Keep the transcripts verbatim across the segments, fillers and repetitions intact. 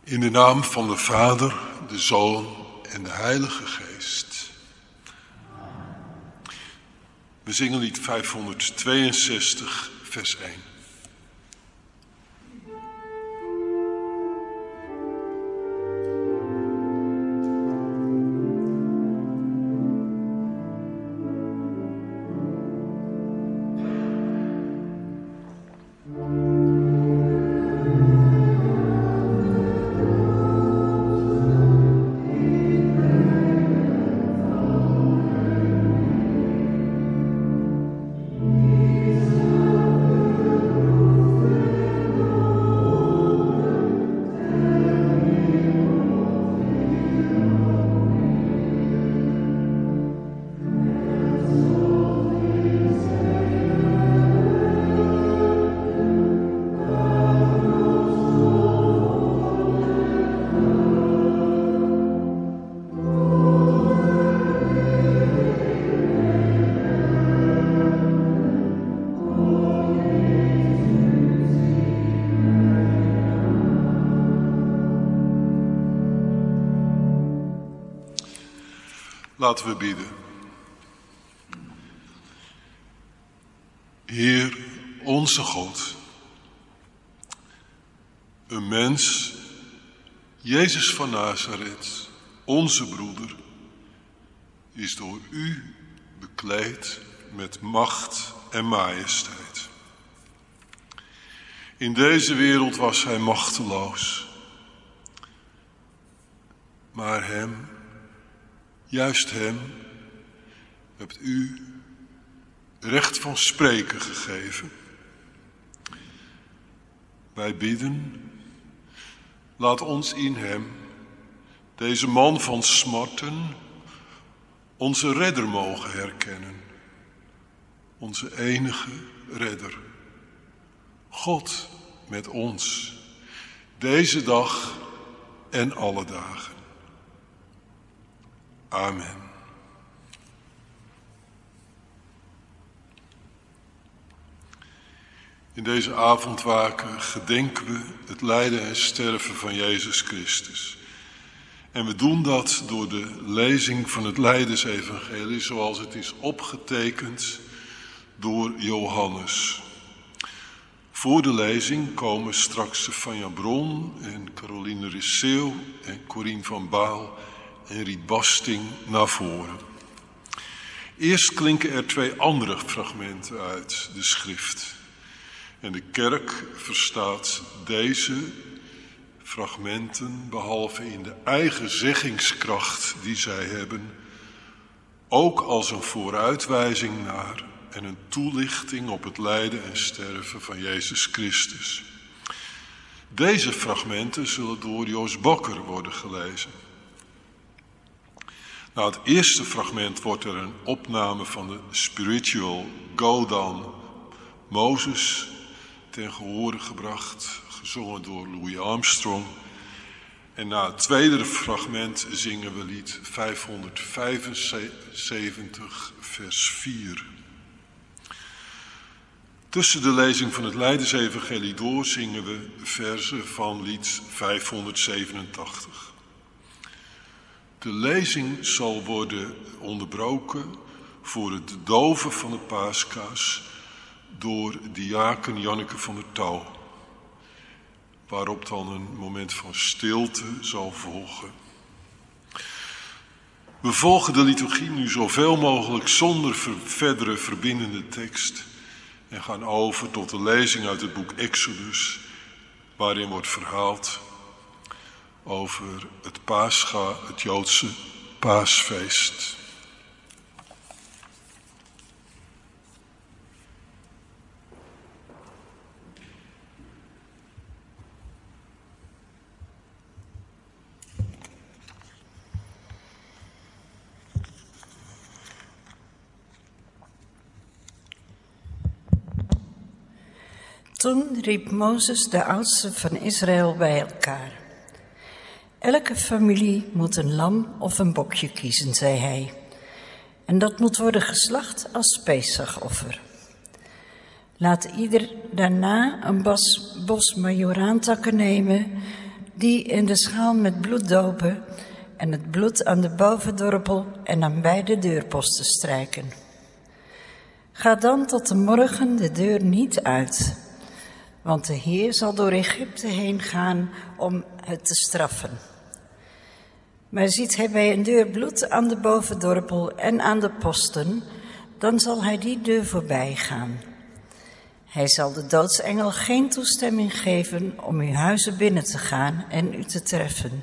In de naam van de Vader, de Zoon en de Heilige Geest. We zingen lied vijfhonderdtweeënzestig, vers één. Laten we bidden. Heer, onze God, een mens, Jezus van Nazareth, onze broeder, is door u bekleed met macht en majesteit. In deze wereld was hij machteloos, maar hem, juist hem, hebt u recht van spreken gegeven. Wij bidden, laat ons in hem, deze man van smarten, onze redder mogen herkennen. Onze enige redder. God met ons, deze dag en alle dagen. Amen. In deze avondwaken gedenken we het lijden en sterven van Jezus Christus. En we doen dat door de lezing van het Lijdensevangelie zoals het is opgetekend door Johannes. Voor de lezing komen straks Vanja Bron en Caroline Risseel en Corine van Baal en Riet Basting naar voren. Eerst klinken er twee andere fragmenten uit de schrift. En de kerk verstaat deze fragmenten, behalve in de eigen zeggingskracht die zij hebben, ook als een vooruitwijzing naar en een toelichting op het lijden en sterven van Jezus Christus. Deze fragmenten zullen door Joost Bakker worden gelezen. Na het eerste fragment wordt er een opname van de spiritual Go Down Moses ten gehore gebracht, gezongen door Louis Armstrong. En na het tweede fragment zingen we lied vijfhonderdvijfenzeventig, vers vier. Tussen de lezing van het Lijdensevangelie door zingen we verzen van lied vijfhonderdzevenentachtig. De lezing zal worden onderbroken voor het doven van de paaskaas door diaken Janneke van der Touw, waarop dan een moment van stilte zal volgen. We volgen de liturgie nu zoveel mogelijk zonder ver- verdere verbindende tekst en gaan over tot de lezing uit het boek Exodus, waarin wordt verhaald over het Pascha, het Joodse paasfeest. Toen riep Mozes de oudsten van Israël bij elkaar. Elke familie moet een lam of een bokje kiezen, zei hij. En dat moet worden geslacht als Pesachoffer. Laat ieder daarna een bos, bos majoraantakken nemen, die in de schaal met bloed dopen en het bloed aan de bovendorpel en aan beide deurposten strijken. Ga dan tot de morgen de deur niet uit, want de Heer zal door Egypte heen gaan om het te straffen. Maar ziet hij bij een deur bloed aan de bovendorpel en aan de posten, dan zal hij die deur voorbij gaan. Hij zal de doodsengel geen toestemming geven om uw huizen binnen te gaan en u te treffen.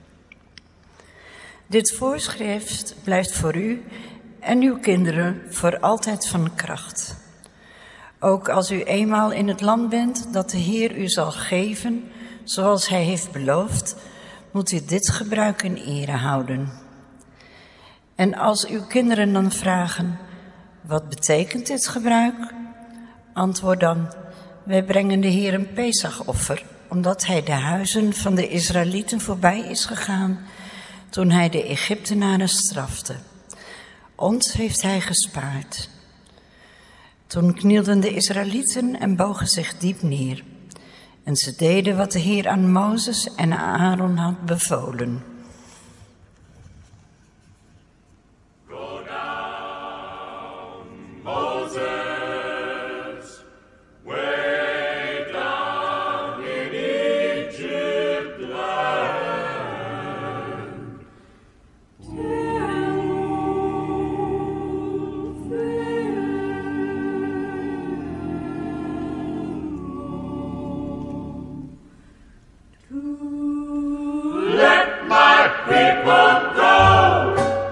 Dit voorschrift blijft voor u en uw kinderen voor altijd van kracht. Ook als u eenmaal in het land bent dat de Heer u zal geven, zoals hij heeft beloofd, moet u dit gebruik in ere houden. En als uw kinderen dan vragen, wat betekent dit gebruik? Antwoord dan, wij brengen de Heer een Pesachoffer, omdat hij de huizen van de Israëlieten voorbij is gegaan toen hij de Egyptenaren strafte. Ons heeft hij gespaard. Toen knielden de Israëlieten en bogen zich diep neer. En ze deden wat de Heer aan Mozes en aan Aaron had bevolen. Go down, Moses, way down in Egypt land. Let my people go.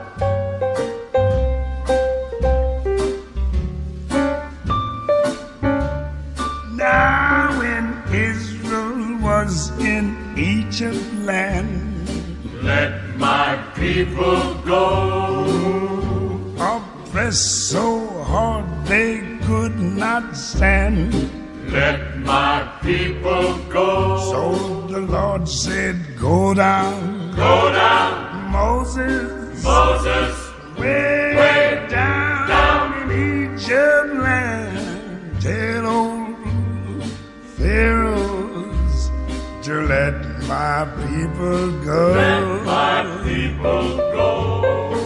Now when Israel was in Egypt land, Let my people go. oppressed so hard they could not stand. Let my people go. So the Lord said, go down, Go down, Moses, Moses, way, way down, down in Egypt land. Tell old Pharaohs to let my people go. let my people go.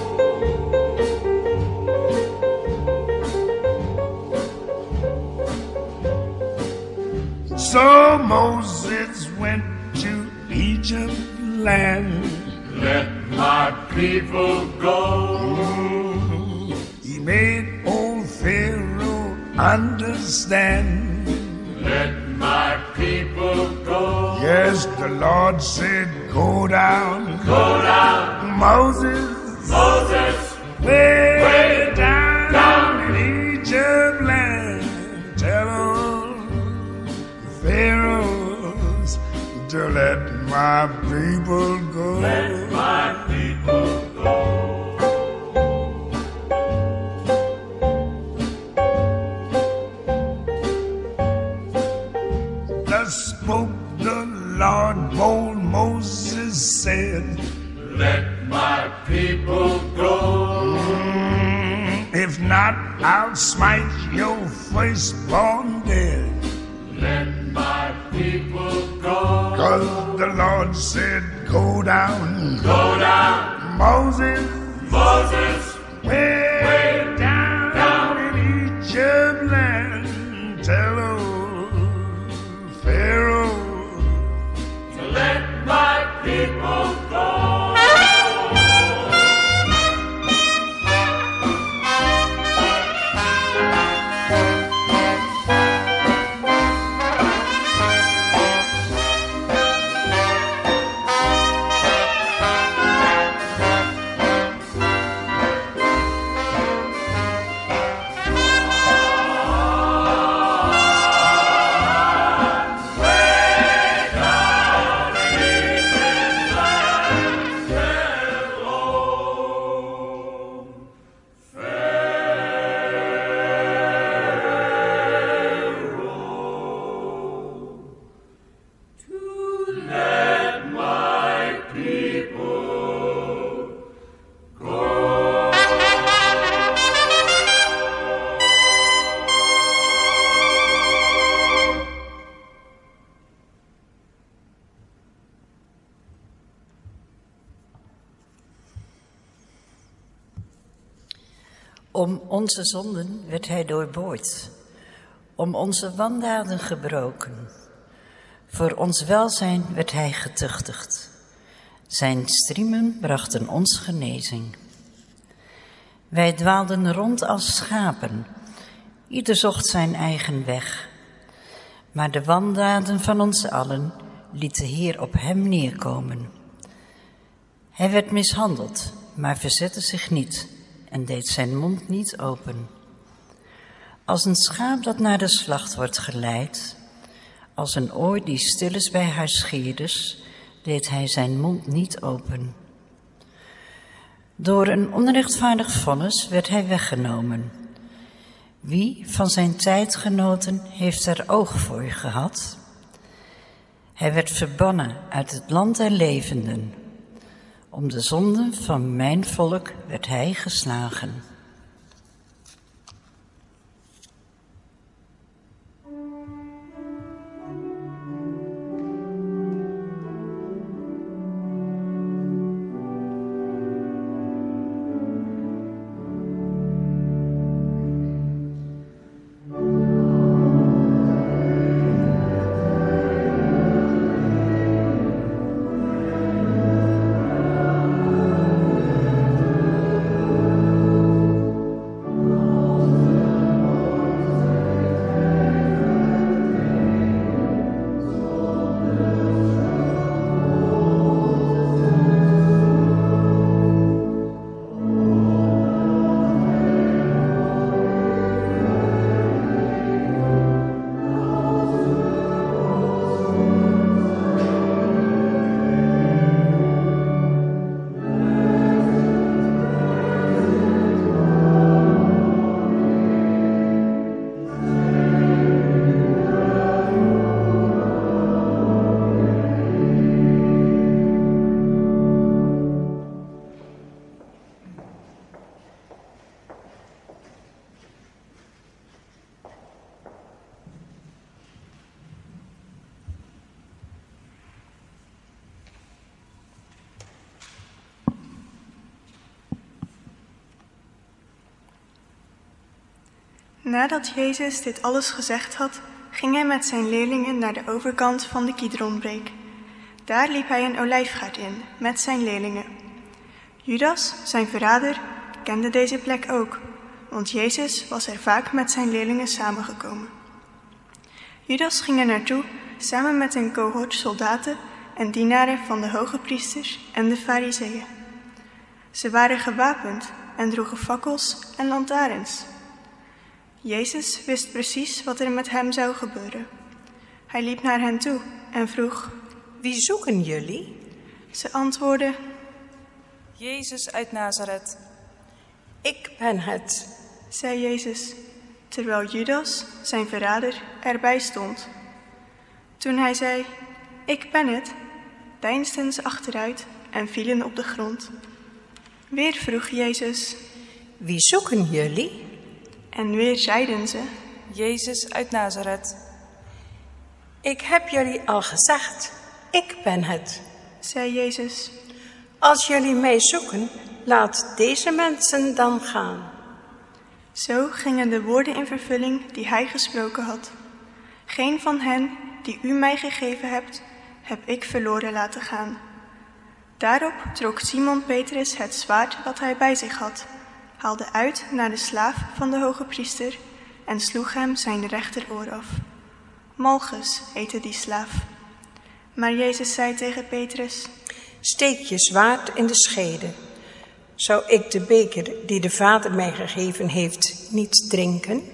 So Moses went to Egypt land. Let my people go. He made old Pharaoh understand. Let my people go. Yes, the Lord said, go down, Go down, Moses, Moses, way, way down, down in Egypt land. Tell old Pharaohs to let my people go. let my people go. Thus spoke the Lord, bold Moses said, Let my people go. if not, I'll smite your firstborn dead. Let my people go. Cause the Lord said, go down, Go down, Moses, Moses, way, way down, down in Egypt land. Tell old Pharaoh to let my people go. Om onze zonden werd hij doorboord, om onze wandaden gebroken. Voor ons welzijn werd hij getuchtigd. Zijn striemen brachten ons genezing. Wij dwaalden rond als schapen, ieder zocht zijn eigen weg. Maar de wandaden van ons allen liet de Heer op hem neerkomen. Hij werd mishandeld, maar verzette zich niet en deed zijn mond niet open. Als een schaap dat naar de slacht wordt geleid, als een oor die stil is bij haar scheerders, deed hij zijn mond niet open. Door een onrechtvaardig vonnis werd hij weggenomen. Wie van zijn tijdgenoten heeft er oog voor gehad? Hij werd verbannen uit het land der levenden. Om de zonden van mijn volk werd hij geslagen. Nadat Jezus dit alles gezegd had, ging hij met zijn leerlingen naar de overkant van de Kidronbeek. Daar liep hij een olijfgaard in met zijn leerlingen. Judas, zijn verrader, kende deze plek ook, want Jezus was er vaak met zijn leerlingen samengekomen. Judas ging er naartoe samen met een cohort soldaten en dienaren van de hoge priesters en de fariseeën. Ze waren gewapend en droegen fakkels en lantaarns. Jezus wist precies wat er met hem zou gebeuren. Hij liep naar hen toe en vroeg: Wie zoeken jullie? Ze antwoordden: Jezus uit Nazareth. Ik ben het, zei Jezus, terwijl Judas, zijn verrader, erbij stond. Toen hij zei: Ik ben het, deinsden ze achteruit en vielen op de grond. Weer vroeg Jezus: Wie zoeken jullie? En weer zeiden ze: Jezus uit Nazareth. Ik heb jullie al gezegd, ik ben het, zei Jezus. Als jullie mij zoeken, laat deze mensen dan gaan. Zo gingen de woorden in vervulling die hij gesproken had. Geen van hen die u mij gegeven hebt, heb ik verloren laten gaan. Daarop trok Simon Petrus het zwaard dat hij bij zich had, haalde uit naar de slaaf van de hoge priester en sloeg hem zijn rechteroor af. Malchus heette die slaaf. Maar Jezus zei tegen Petrus: Steek je zwaard in de schede. Zou ik de beker die de Vader mij gegeven heeft niet drinken?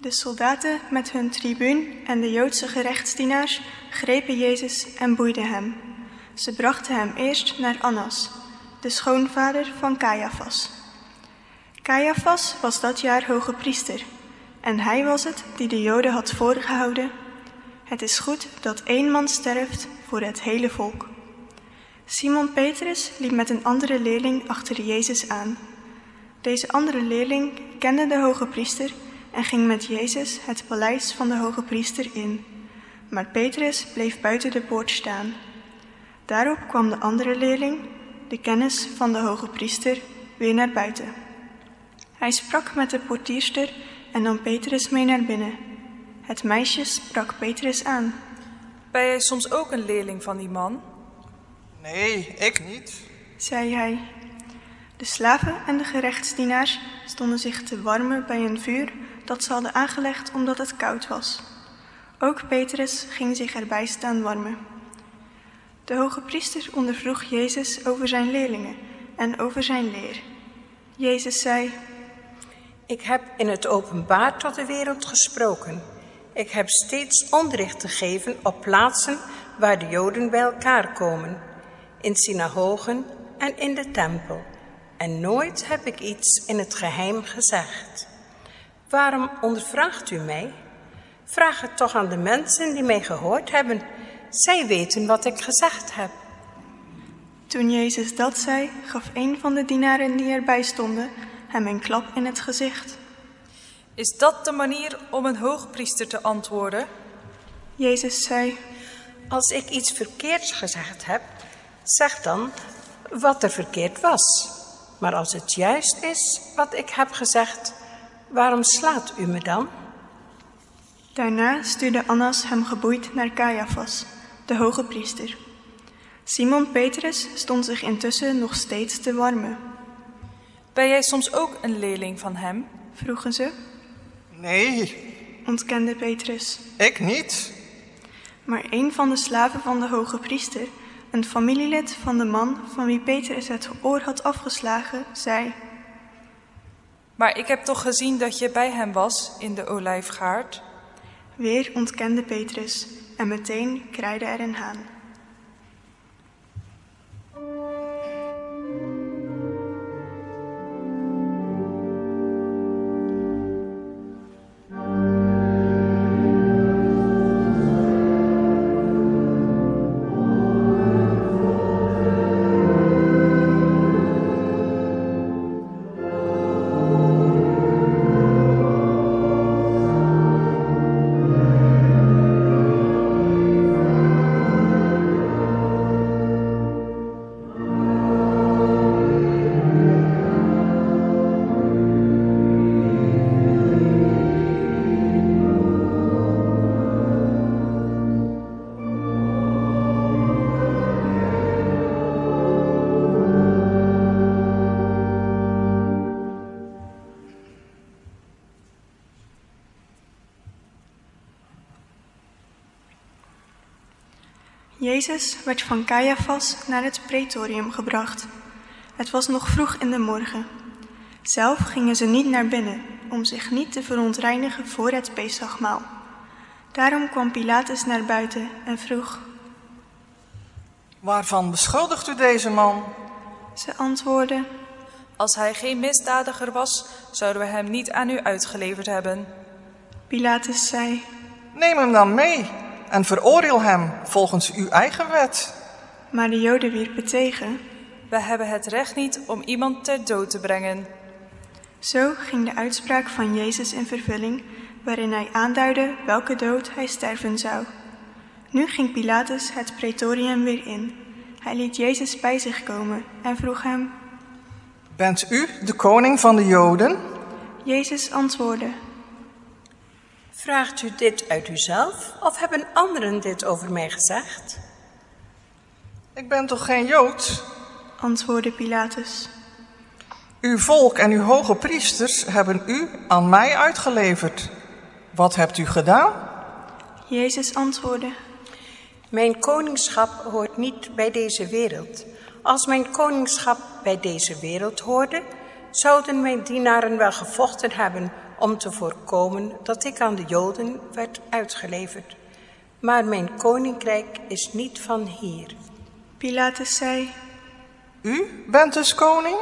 De soldaten met hun tribuun en de Joodse gerechtsdienaars grepen Jezus en boeiden hem. Ze brachten hem eerst naar Annas, de schoonvader van Caiaphas. Caiaphas was dat jaar hoge priester en hij was het die de Joden had voorgehouden: het is goed dat één man sterft voor het hele volk. Simon Petrus liep met een andere leerling achter Jezus aan. Deze andere leerling kende de hoge priester en ging met Jezus het paleis van de hoge priester in. Maar Petrus bleef buiten de poort staan. Daarop kwam de andere leerling, de kennis van de hoge priester, weer naar buiten. Hij sprak met de portierster en nam Petrus mee naar binnen. Het meisje sprak Petrus aan. Ben jij soms ook een leerling van die man? Nee, ik niet, zei hij. De slaven en de gerechtsdienaars stonden zich te warmen bij een vuur dat ze hadden aangelegd omdat het koud was. Ook Petrus ging zich erbij staan warmen. De hoge priester ondervroeg Jezus over zijn leerlingen en over zijn leer. Jezus zei: Ik heb in het openbaar tot de wereld gesproken. Ik heb steeds onderricht gegeven op plaatsen waar de Joden bij elkaar komen, in synagogen en in de tempel. En nooit heb ik iets in het geheim gezegd. Waarom ondervraagt u mij? Vraag het toch aan de mensen die mij gehoord hebben. Zij weten wat ik gezegd heb. Toen Jezus dat zei, gaf een van de dienaren die erbij stonden hem een klap in het gezicht. Is dat de manier om een hoogpriester te antwoorden? Jezus zei: Als ik iets verkeerds gezegd heb, zeg dan wat er verkeerd was. Maar als het juist is wat ik heb gezegd, waarom slaat u me dan? Daarna stuurde Annas hem geboeid naar Caiaphas, de hoge priester. Simon Petrus stond zich intussen nog steeds te warmen. Ben jij soms ook een leerling van hem? Vroegen ze. Nee, ontkende Petrus. ik niet. Maar een van de slaven van de hoge priester, een familielid van de man van wie Petrus het oor had afgeslagen, zei: Maar ik heb toch gezien dat je bij hem was in de olijfgaard? Weer ontkende Petrus en meteen kraaide er een haan. Jezus werd van Caiaphas naar het praetorium gebracht. Het was nog vroeg in de morgen. Zelf gingen ze niet naar binnen, om zich niet te verontreinigen voor het Pesachmaal. Daarom kwam Pilatus naar buiten en vroeg: Waarvan beschuldigt u deze man? Ze antwoordden: Als hij geen misdadiger was, zouden we hem niet aan u uitgeleverd hebben. Pilatus zei: Neem hem dan mee en veroordeel hem volgens uw eigen wet. Maar de Joden wierpen tegen: We hebben het recht niet om iemand ter dood te brengen. Zo ging de uitspraak van Jezus in vervulling, waarin hij aanduidde welke dood hij sterven zou. Nu ging Pilatus het praetorium weer in. Hij liet Jezus bij zich komen en vroeg hem: Bent u de koning van de Joden? Jezus antwoordde: Vraagt u dit uit uzelf of hebben anderen dit over mij gezegd? Ik ben toch geen Jood? Antwoordde Pilatus. Uw volk en uw hoge priesters hebben u aan mij uitgeleverd. Wat hebt u gedaan? Jezus antwoordde: Mijn koningschap hoort niet bij deze wereld. Als mijn koningschap bij deze wereld hoorde, zouden mijn dienaren wel gevochten hebben om te voorkomen dat ik aan de Joden werd uitgeleverd. Maar mijn koninkrijk is niet van hier. Pilatus zei: U bent dus koning?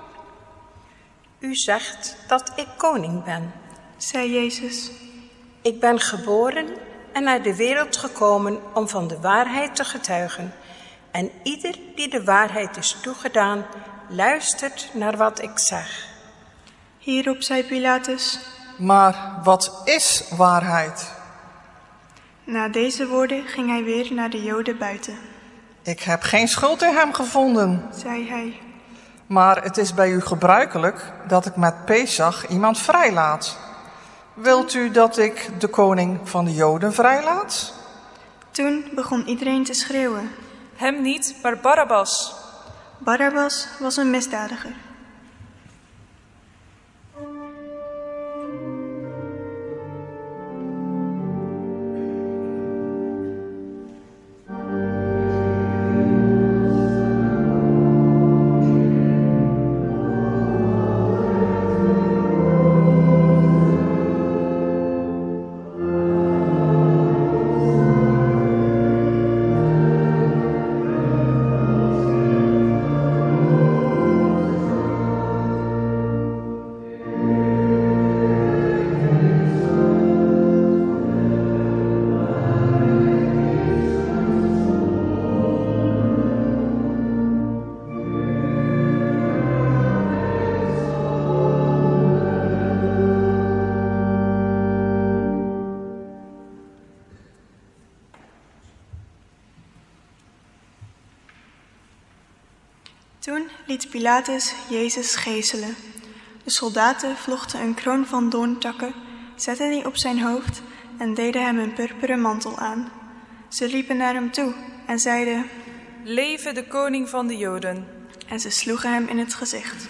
U zegt dat ik koning ben. Zei Jezus: Ik ben geboren en naar de wereld gekomen om van de waarheid te getuigen. En ieder die de waarheid is toegedaan, luistert naar wat ik zeg. Hierop zei Pilatus: Maar wat is waarheid? Na deze woorden ging hij weer naar de Joden buiten. Ik heb geen schuld in hem gevonden, zei hij. Maar het is bij u gebruikelijk dat ik met Pesach iemand vrijlaat. Wilt u dat ik de koning van de Joden vrijlaat? Toen begon iedereen te schreeuwen: Hem niet, maar Barabbas. Barabbas was een misdadiger. Toen liet Pilatus Jezus gegezelen. De soldaten vlochten een kroon van doorntakken, zetten die op zijn hoofd en deden hem een purperen mantel aan. Ze liepen naar hem toe en zeiden: Leve de koning van de Joden. En ze sloegen hem in het gezicht.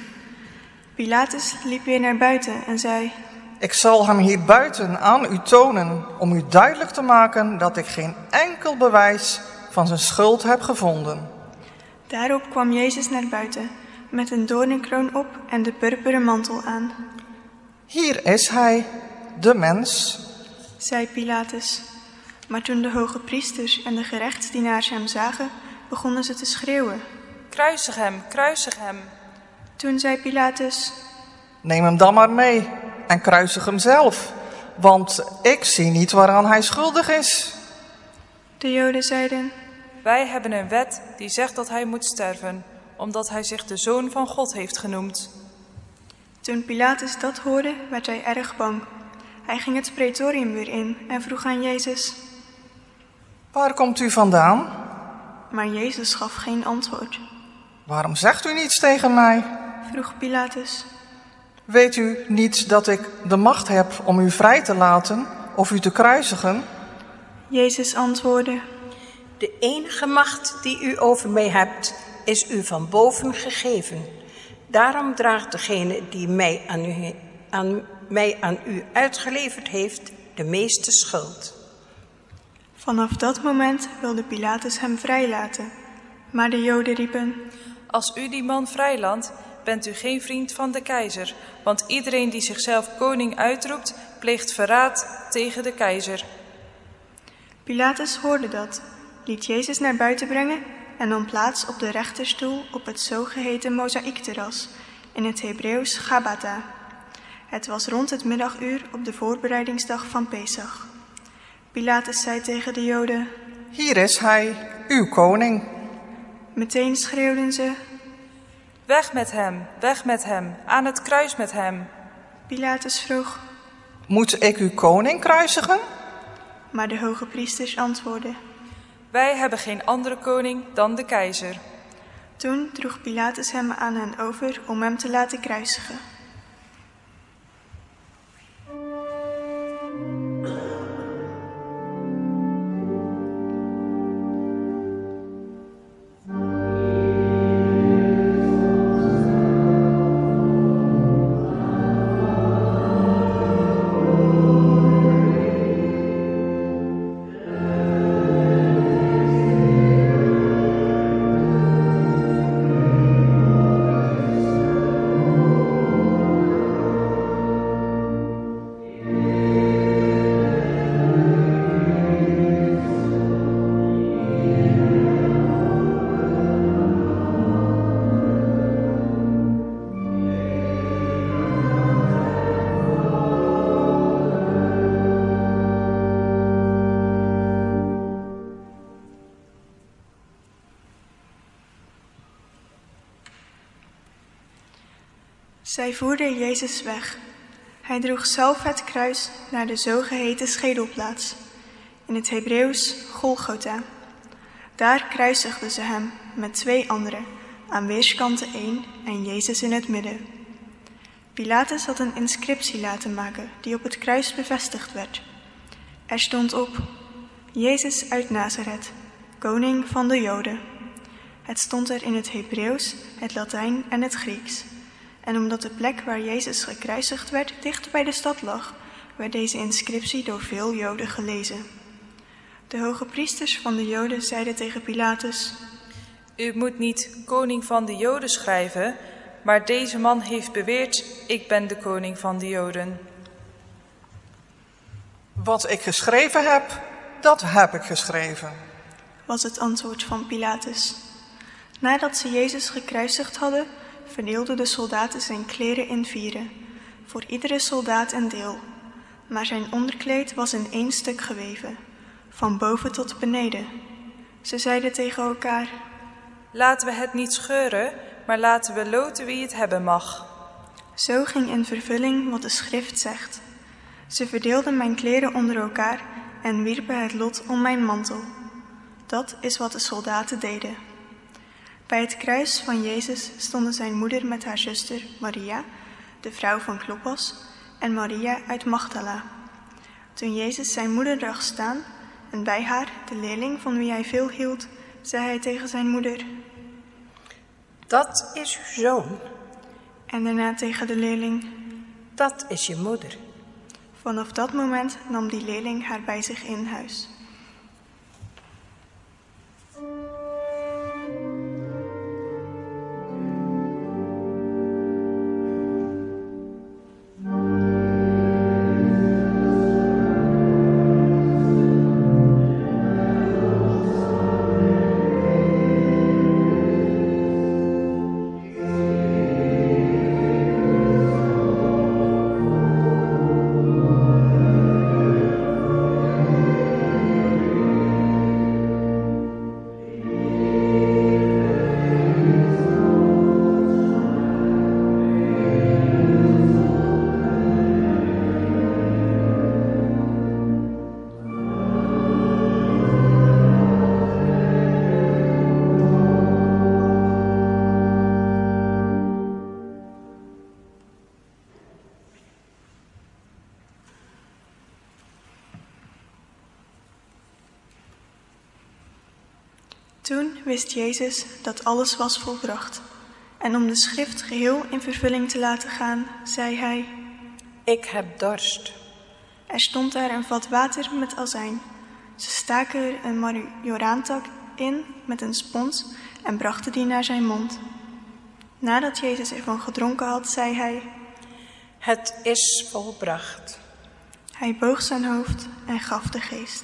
Pilatus liep weer naar buiten en zei: Ik zal hem hier buiten aan u tonen, om u duidelijk te maken dat ik geen enkel bewijs van zijn schuld heb gevonden. Daarop kwam Jezus naar buiten, met een doornenkroon op en de purperen mantel aan. Hier is hij, de mens, zei Pilatus. Maar toen de hoge priesters en de gerechtsdienaars hem zagen, begonnen ze te schreeuwen: Kruisig hem, kruisig hem. Toen zei Pilatus: Neem hem dan maar mee en kruisig hem zelf, want ik zie niet waaraan hij schuldig is. De Joden zeiden: Wij hebben een wet die zegt dat hij moet sterven, omdat hij zich de Zoon van God heeft genoemd. Toen Pilatus dat hoorde, werd hij erg bang. Hij ging het praetorium weer in en vroeg aan Jezus: Waar komt u vandaan? Maar Jezus gaf geen antwoord. Waarom zegt u niets tegen mij? Vroeg Pilatus. Weet u niet dat ik de macht heb om u vrij te laten of u te kruisigen? Jezus antwoordde: De enige macht die u over mij hebt, is u van boven gegeven. Daarom draagt degene die mij aan u, aan, mij aan u uitgeleverd heeft de meeste schuld. Vanaf dat moment wilde Pilatus hem vrijlaten. Maar de Joden riepen: Als u die man vrijlaat, bent u geen vriend van de keizer. Want iedereen die zichzelf koning uitroept, pleegt verraad tegen de keizer. Pilatus hoorde dat, liet Jezus naar buiten brengen en nam plaats op de rechterstoel op het zogeheten mozaïekterras, in het Hebreeuws Gabbatha. Het was rond het middaguur op de voorbereidingsdag van Pesach. Pilatus zei tegen de Joden: Hier is hij, uw koning. Meteen schreeuwden ze: Weg met hem, weg met hem, aan het kruis met hem. Pilatus vroeg: Moet ik uw koning kruisigen? Maar de hoge priesters antwoordden: Wij hebben geen andere koning dan de keizer. Toen droeg Pilatus hem aan hen over om hem te laten kruisigen. Zij voerden Jezus weg. Hij droeg zelf het kruis naar de zogeheten schedelplaats, in het Hebreeuws Golgotha. Daar kruisigden ze hem met twee anderen, aan weerskanten één en Jezus in het midden. Pilatus had een inscriptie laten maken die op het kruis bevestigd werd. Er stond op: Jezus uit Nazareth, koning van de Joden. Het stond er in het Hebreeuws, het Latijn en het Grieks. En omdat de plek waar Jezus gekruisigd werd dicht bij de stad lag, werd deze inscriptie door veel Joden gelezen. De hoge priesters van de Joden zeiden tegen Pilatus: U moet niet koning van de Joden schrijven, maar deze man heeft beweerd: ik ben de koning van de Joden. Wat ik geschreven heb, dat heb ik geschreven, was het antwoord van Pilatus. Nadat ze Jezus gekruisigd hadden, verdeelden de soldaten zijn kleren in vieren, voor iedere soldaat een deel. Maar zijn onderkleed was in één stuk geweven, van boven tot beneden. Ze zeiden tegen elkaar: Laten we het niet scheuren, maar laten we loten wie het hebben mag. Zo ging in vervulling wat de schrift zegt. Ze verdeelden mijn kleren onder elkaar en wierpen het lot om mijn mantel. Dat is wat de soldaten deden. Bij het kruis van Jezus stonden zijn moeder met haar zuster Maria, de vrouw van Klopas, en Maria uit Magdala. Toen Jezus zijn moeder zag staan en bij haar de leerling van wie hij veel hield, zei hij tegen zijn moeder: Dat is uw zoon. En daarna tegen de leerling: Dat is je moeder. Vanaf dat moment nam die leerling haar bij zich in huis. Toen wist Jezus dat alles was volbracht. En om de schrift geheel in vervulling te laten gaan, zei hij: Ik heb dorst. Er stond daar een vat water met azijn. Ze staken er een majoraantak in met een spons en brachten die naar zijn mond. Nadat Jezus ervan gedronken had, zei hij: Het is volbracht. Hij boog zijn hoofd en gaf de geest.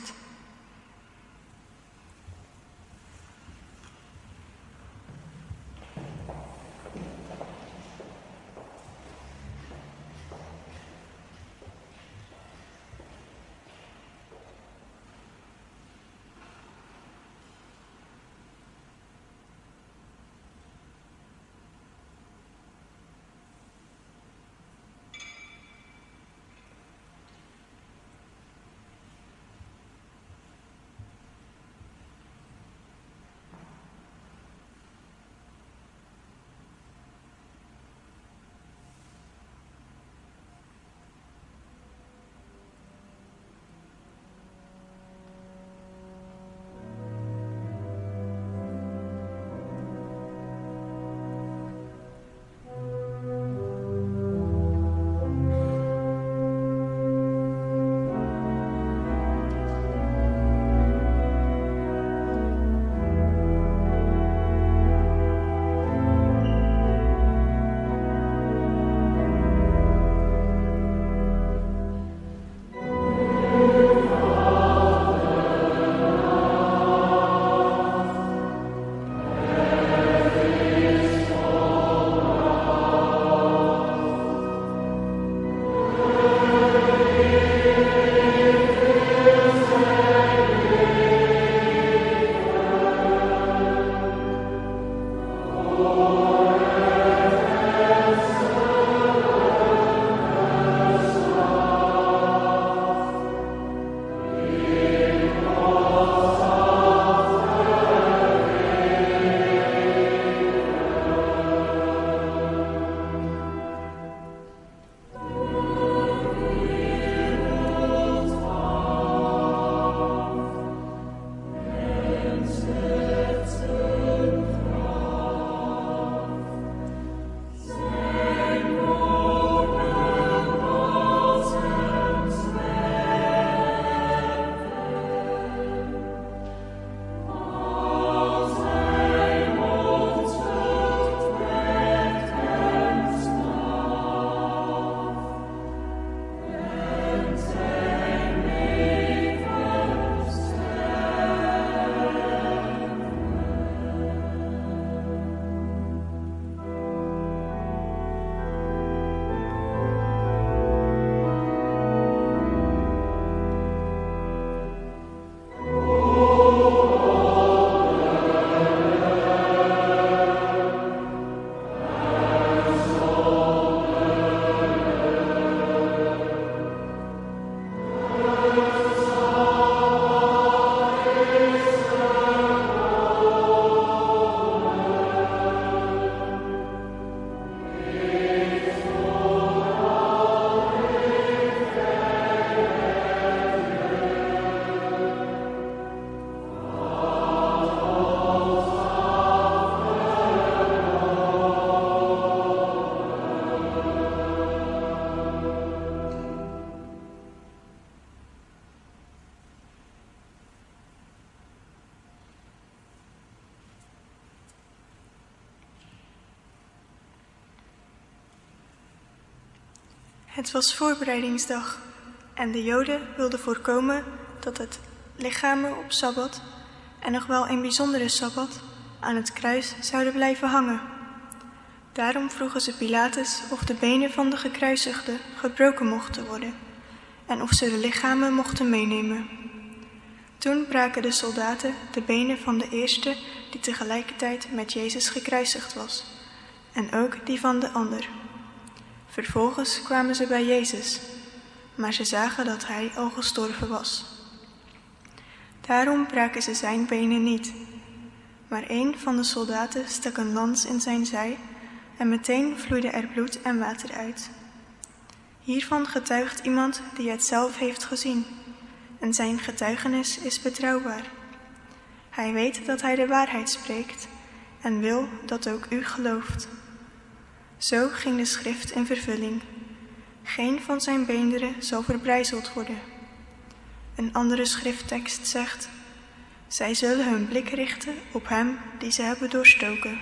Het was voorbereidingsdag en de Joden wilden voorkomen dat het lichamen op Sabbat, en nog wel een bijzondere Sabbat, aan het kruis zouden blijven hangen. Daarom vroegen ze Pilatus of de benen van de gekruisigden gebroken mochten worden en of ze de lichamen mochten meenemen. Toen braken de soldaten de benen van de eerste die tegelijkertijd met Jezus gekruisigd was, en ook die van de ander. Vervolgens kwamen ze bij Jezus, maar ze zagen dat hij al gestorven was. Daarom braken ze zijn benen niet, maar een van de soldaten stak een lans in zijn zij en meteen vloeide er bloed en water uit. Hiervan getuigt iemand die het zelf heeft gezien, en zijn getuigenis is betrouwbaar. Hij weet dat hij de waarheid spreekt en wil dat ook u gelooft. Zo ging de schrift in vervulling. Geen van zijn beenderen zal verbrijzeld worden. Een andere schrifttekst zegt: zij zullen hun blik richten op hem die ze hebben doorstoken.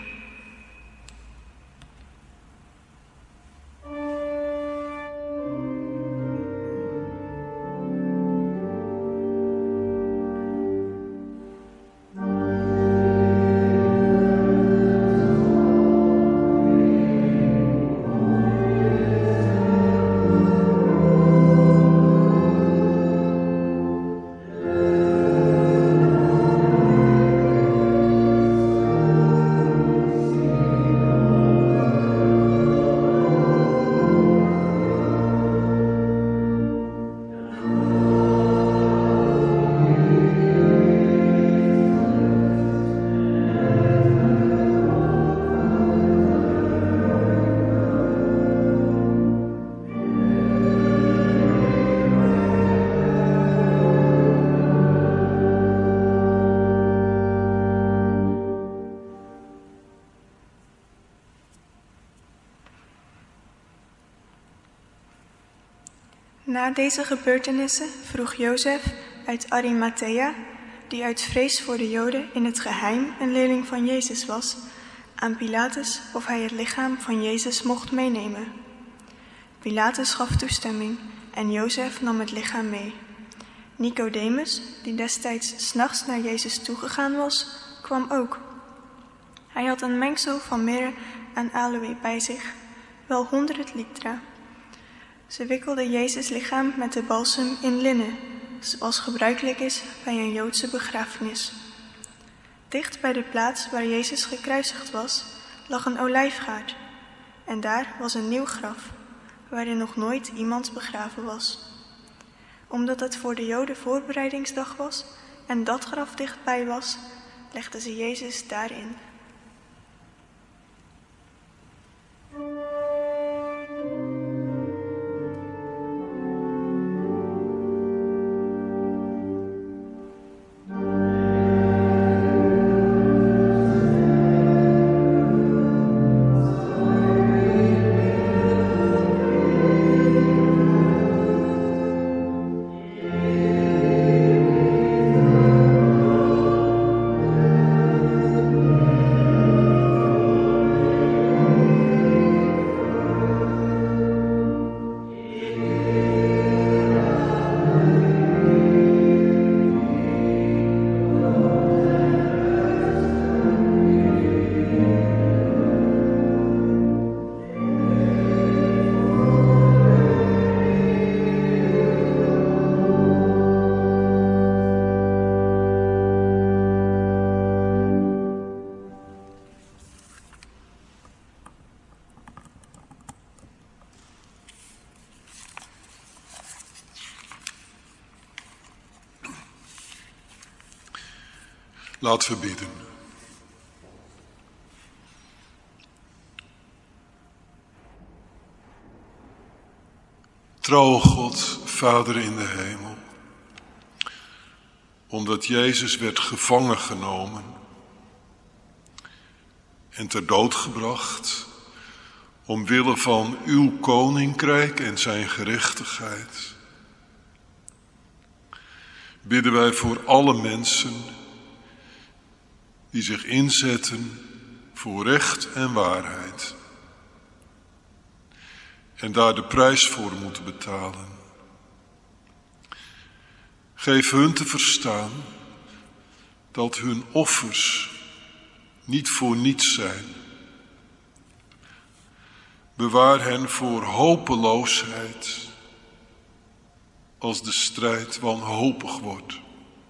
Na deze gebeurtenissen vroeg Jozef uit Arimathea, die uit vrees voor de Joden in het geheim een leerling van Jezus was, aan Pilatus of hij het lichaam van Jezus mocht meenemen. Pilatus gaf toestemming en Jozef nam het lichaam mee. Nicodemus, die destijds 's nachts naar Jezus toegegaan was, kwam ook. Hij had een mengsel van mirre en aloë bij zich, wel honderd litra. Ze wikkelden Jezus' lichaam met de balsem in linnen, zoals gebruikelijk is bij een Joodse begrafenis. Dicht bij de plaats waar Jezus gekruisigd was, lag een olijfgaard. En daar was een nieuw graf, waarin nog nooit iemand begraven was. Omdat het voor de Joden voorbereidingsdag was en dat graf dichtbij was, legden ze Jezus daarin. Laten we bidden. Trouwe God, Vader in de hemel, omdat Jezus werd gevangen genomen en ter dood gebracht, omwille van uw koninkrijk en zijn gerechtigheid, bidden wij voor alle mensen die zich inzetten voor recht en waarheid. en daar de prijs voor moeten betalen. Geef hun te verstaan dat hun offers niet voor niets zijn. Bewaar hen voor hopeloosheid als de strijd wanhopig wordt.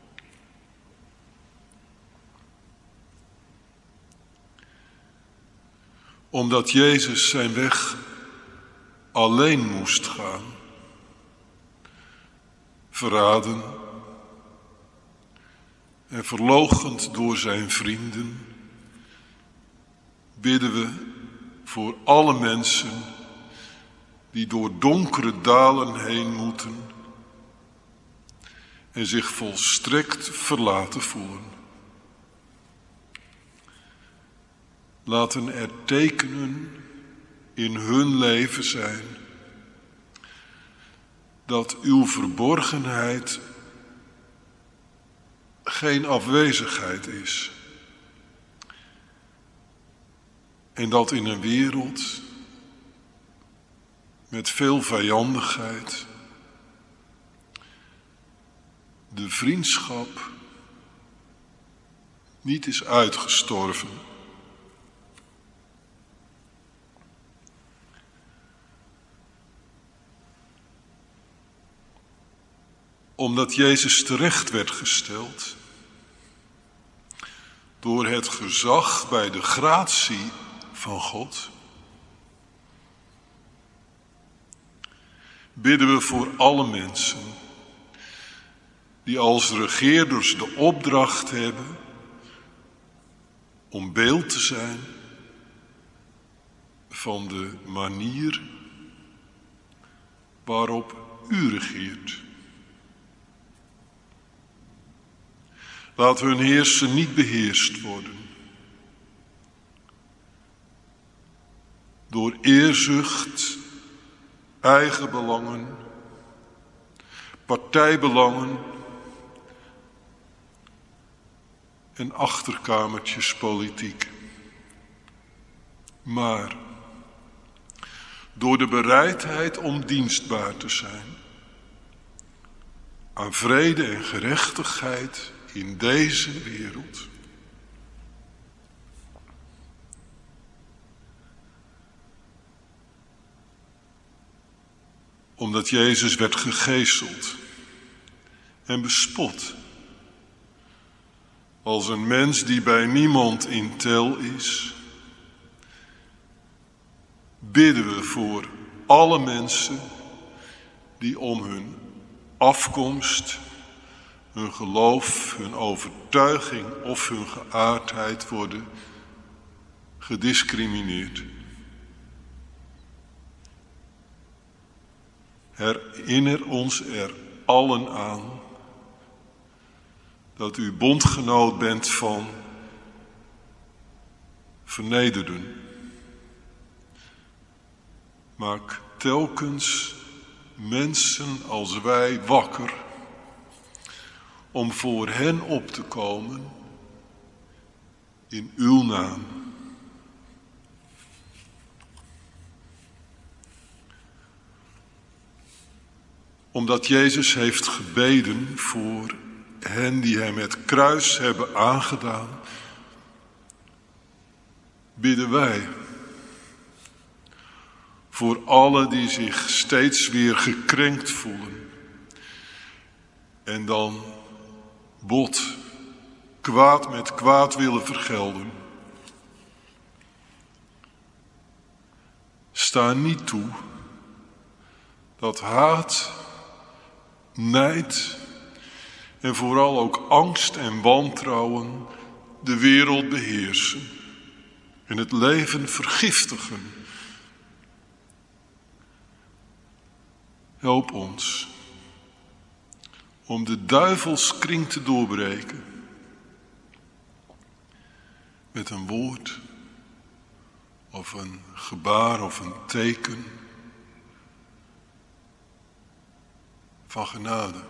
Omdat Jezus zijn weg alleen moest gaan, verraden en verloochend door zijn vrienden, bidden we voor alle mensen die door donkere dalen heen moeten en zich volstrekt verlaten voelen. Laten er tekenen in hun leven zijn dat uw verborgenheid geen afwezigheid is. En dat in een wereld met veel vijandigheid de vriendschap niet is uitgestorven. Omdat Jezus terecht werd gesteld door het gezag bij de gratie van God, bidden we voor alle mensen die als regeerders de opdracht hebben om beeld te zijn van de manier waarop u regeert. Laat hun heersen niet beheerst worden door eerzucht, eigen belangen, partijbelangen en achterkamertjespolitiek, maar door de bereidheid om dienstbaar te zijn aan vrede en gerechtigheid in deze wereld. Omdat Jezus werd gegezeld en bespot als een mens die bij niemand in tel is, bidden we voor alle mensen die om hun afkomst, hun geloof, hun overtuiging of hun geaardheid worden gediscrimineerd. Herinner ons er allen aan dat u bondgenoot bent van vernederden. Maak telkens mensen als wij wakker om voor hen op te komen in uw naam. Omdat Jezus heeft gebeden voor hen die hem het kruis hebben aangedaan, bidden wij voor alle die zich steeds weer gekrenkt voelen en dan bot, kwaad met kwaad willen vergelden. Sta niet toe dat haat, nijd en vooral ook angst en wantrouwen de wereld beheersen en het leven vergiftigen. Help ons om de duivelskring te doorbreken met een woord of een gebaar of een teken van genade.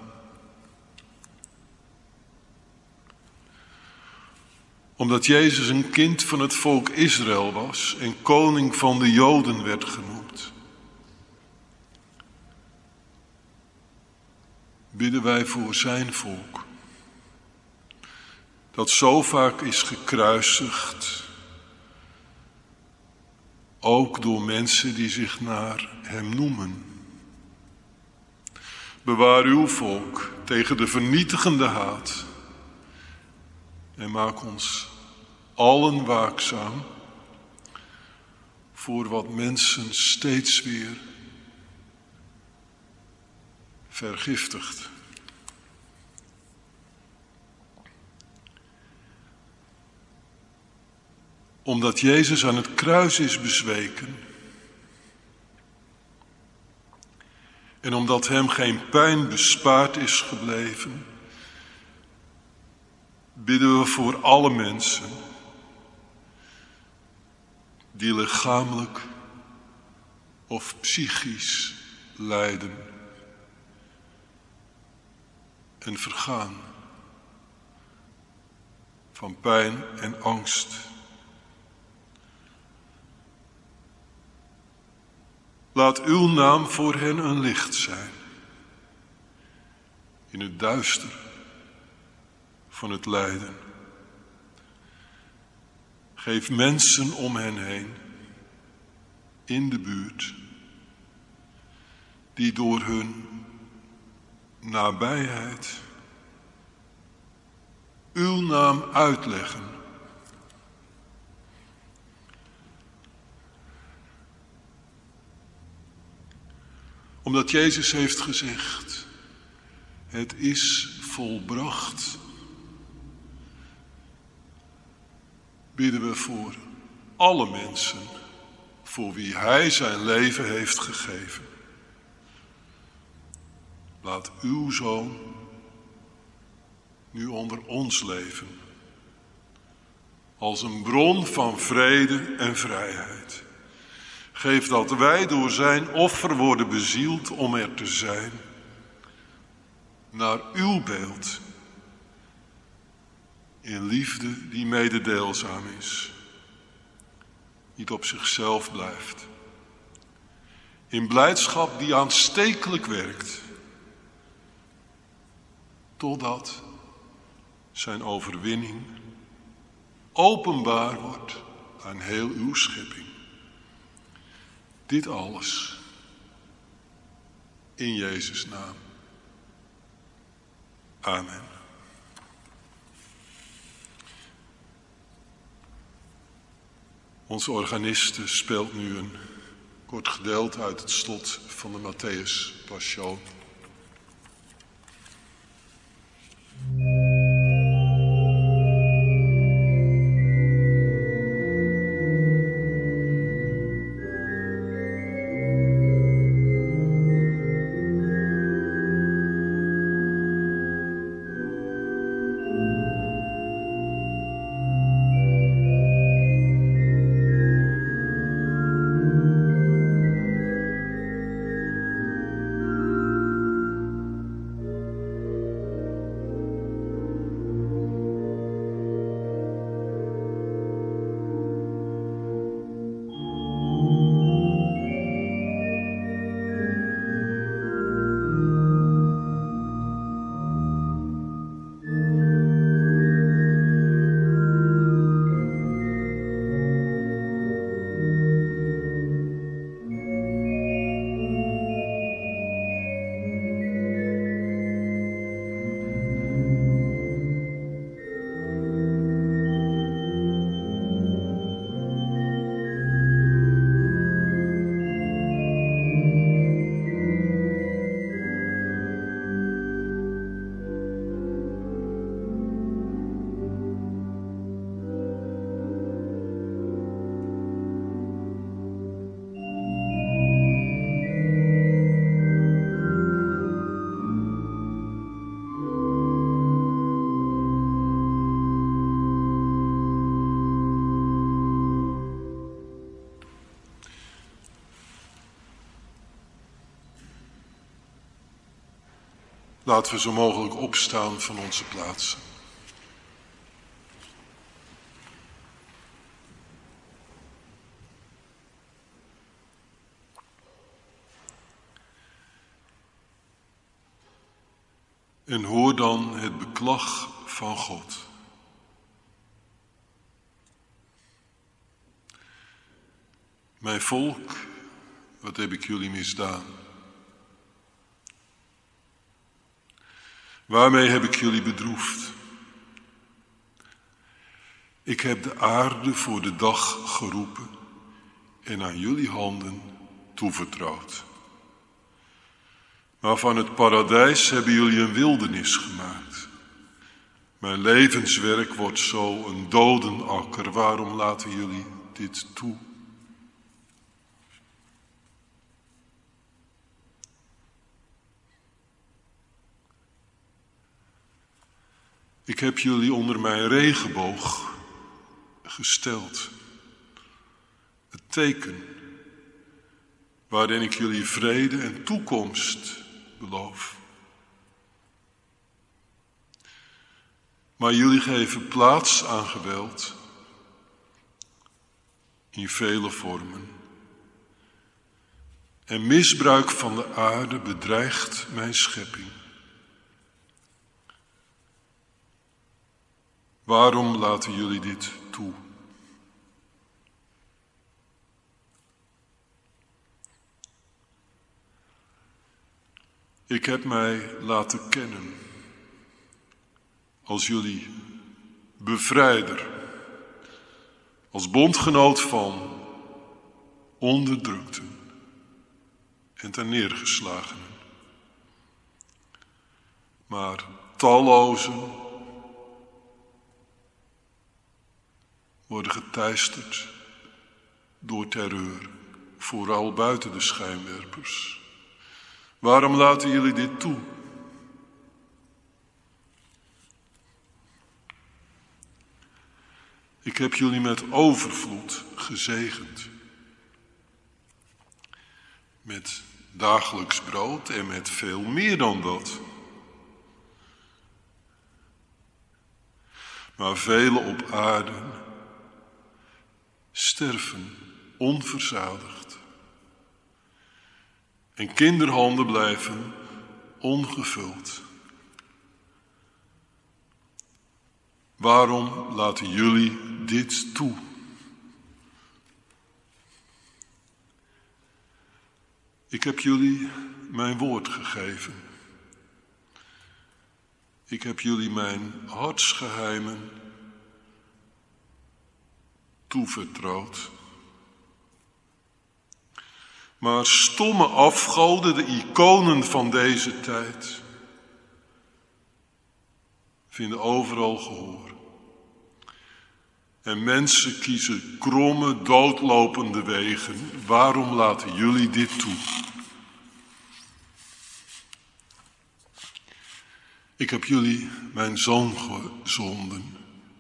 Omdat Jezus een kind van het volk Israël was en koning van de Joden werd genoemd, bidden wij voor zijn volk, dat zo vaak is gekruisigd, ook door mensen die zich naar hem noemen. Bewaar uw volk tegen de vernietigende haat en maak ons allen waakzaam voor wat mensen steeds weer vergiftigt. Omdat Jezus aan het kruis is bezweken en omdat hem geen pijn bespaard is gebleven, bidden we voor alle mensen die lichamelijk of psychisch lijden en vergaan van pijn en angst. Laat uw naam voor hen een licht zijn in het duister van het lijden. Geef mensen om hen heen in de buurt die door hun nabijheid uw naam uitleggen. Omdat Jezus heeft gezegd, het is volbracht, bidden we voor alle mensen voor wie hij zijn leven heeft gegeven. Laat uw Zoon nu onder ons leven, als een bron van vrede en vrijheid. Geef dat wij door zijn offer worden bezield om er te zijn, naar uw beeld, in liefde die mededeelzaam is, niet op zichzelf blijft, in blijdschap die aanstekelijk werkt, totdat zijn overwinning openbaar wordt aan heel uw schepping. Dit alles in Jezus' naam. Amen. Onze organiste speelt nu een kort gedeelte uit het slot van de Matthäus Passion. Laten we zo mogelijk opstaan van onze plaatsen. En hoor dan het beklag van God. Mijn volk, wat heb ik jullie misdaan? Waarmee heb ik jullie bedroefd? Ik heb de aarde voor de dag geroepen en aan jullie handen toevertrouwd. Maar van het paradijs hebben jullie een wildernis gemaakt. Mijn levenswerk wordt zo een dodenakker. Waarom laten jullie dit toe? Ik heb jullie onder mijn regenboog gesteld. Het teken waarin ik jullie vrede en toekomst beloof. Maar jullie geven plaats aan geweld in vele vormen. En misbruik van de aarde bedreigt mijn schepping. Waarom laten jullie dit toe? Ik heb mij laten kennen als jullie bevrijder, als bondgenoot van onderdrukten en terneergeslagenen. Maar tallozen worden geteisterd door terreur, vooral buiten de schijnwerpers. Waarom laten jullie dit toe? Ik heb jullie met overvloed gezegend. Met dagelijks brood en met veel meer dan dat. Maar velen op aarde sterven onverzadigd. En kinderhanden blijven ongevuld. Waarom laten jullie dit toe? Ik heb jullie mijn woord gegeven. Ik heb jullie mijn hartsgeheimen toevertrouwd. Maar stomme afgoden, de iconen van deze tijd, vinden overal gehoor. En mensen kiezen kromme, doodlopende wegen. Waarom laten jullie dit toe? Ik heb jullie mijn zoon gezonden,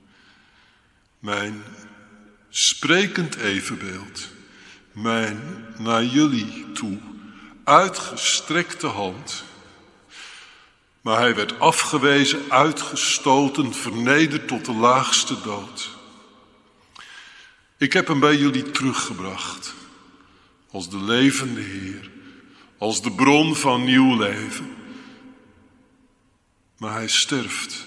mijn sprekend evenbeeld, mijn naar jullie toe uitgestrekte hand. Maar hij werd afgewezen, uitgestoten, vernederd tot de laagste dood. Ik heb hem bij jullie teruggebracht, als de levende Heer, als de bron van nieuw leven. Maar hij sterft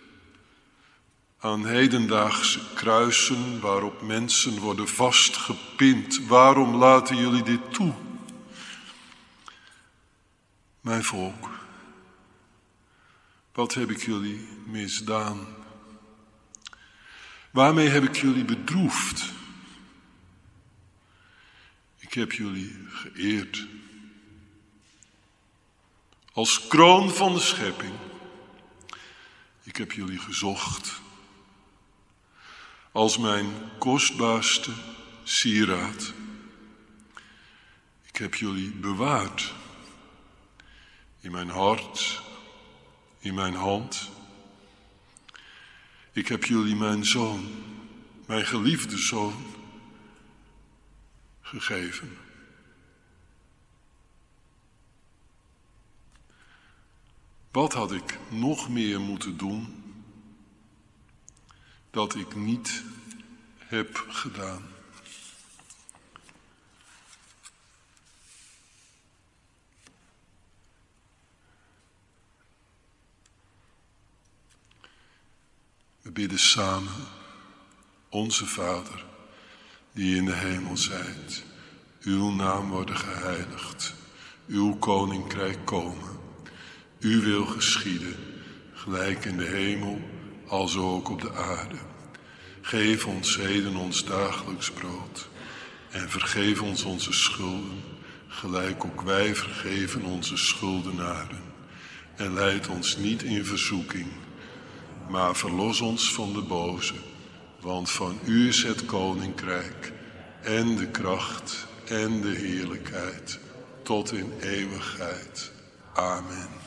aan hedendaagse kruisen waarop mensen worden vastgepind. Waarom laten jullie dit toe? Mijn volk, wat heb ik jullie misdaan? Waarmee heb ik jullie bedroefd? Ik heb jullie geëerd als kroon van de schepping. Ik heb jullie gezocht als mijn kostbaarste sieraad. Ik heb jullie bewaard in mijn hart, in mijn hand. Ik heb jullie mijn zoon, mijn geliefde zoon, gegeven. Wat had ik nog meer moeten doen dat ik niet heb gedaan? We bidden samen. Onze Vader, die in de hemel zijt. Uw naam worden geheiligd. Uw koninkrijk komen. Uw wil geschieden, gelijk in de hemel, als ook op de aarde. Geef ons heden ons dagelijks brood. En vergeef ons onze schulden, gelijk ook wij vergeven onze schuldenaren. En leid ons niet in verzoeking, maar verlos ons van de boze. Want van u is het koninkrijk en de kracht en de heerlijkheid tot in eeuwigheid. Amen.